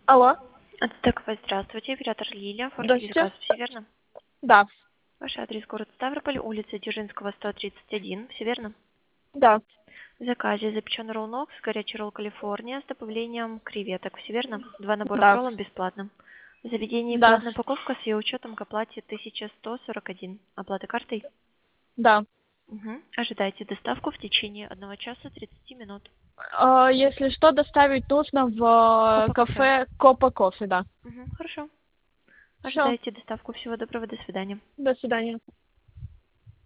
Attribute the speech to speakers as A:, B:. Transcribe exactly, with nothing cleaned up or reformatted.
A: Алло.
B: Так, вот, здравствуйте, оператор Лилия, оформили
A: Здравствуйте.
B: заказ, все верно?
A: Да.
B: Ваш адрес город Ставрополь, улица Дзержинского, сто тридцать один, все верно?
A: Да.
B: В заказе запечен ролл Нокс, горячий ролл Калифорния с добавлением креветок, все верно? Два набора к
A: Да.
B: роллам бесплатно. В заведении
A: Да.
B: платная упаковка с ее учетом к оплате тысяча сто сорок один. Оплата картой?
A: Да.
B: Угу. Ожидайте доставку в течение одного часа тридцати минут.
A: А, если что, доставить нужно в э,
B: Копа кафе.
A: кафе Копа Кофе, да.
B: Угу. Хорошо.
A: Все.
B: Ожидайте доставку. Всего доброго, до свидания.
A: До свидания.